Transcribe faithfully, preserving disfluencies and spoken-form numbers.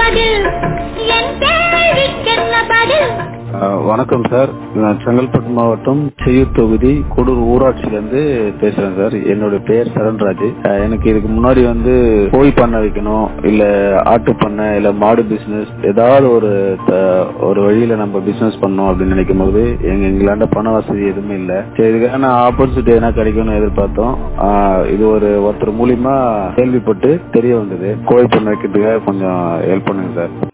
பதில் என் கேள்விக்கென்ன பதில்? வணக்கம் சார், நான் செங்கல்பட்டு மாவட்டம் செய்யூர் தொகுதி கொடூர் ஊராட்சியிலிருந்து பேசுறேன் சார். என்னோட பெயர் சரண்ராஜ். எனக்கு இதுக்கு முன்னாடி வந்து கோழி பண்ணை வைக்கணும், இல்ல ஆட்டு பண்ணை, இல்ல மாடு பிசினஸ், ஏதாவது ஒரு ஒரு வழியில நம்ம பிசினஸ் பண்ணோம் அப்படின்னு நினைக்கும் போது எங்க எங்களாண்ட பண வசதி எதுவுமே இல்லை. சரி, இதுக்கான ஆப்பர்ச்சுனிட்டி எதனா கிடைக்கும்னு எதிர்பார்த்தோம். இது ஒரு ஒருத்தர் மூலியமா கேள்விப்பட்டு தெரிய வந்தது. கோழி பண்ணை வைக்கிறதுக்காக கொஞ்சம் ஹெல்ப் பண்ணுங்க சார்.